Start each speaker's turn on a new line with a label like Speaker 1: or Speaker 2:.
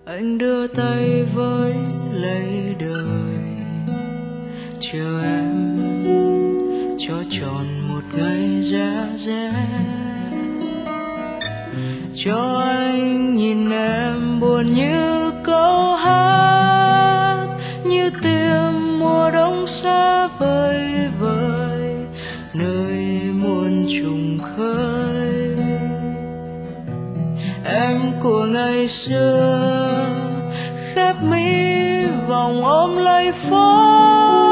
Speaker 1: anh đưa tay với lấy đời, chờ em cho tròn một ngày giá rét, cho anh nhìn em buồn như câu hát, như tiếng mùa đông xa vời vời nơi muôn trùng khơi. Em của ngày xưa khép mi vòng ôm lấy phố,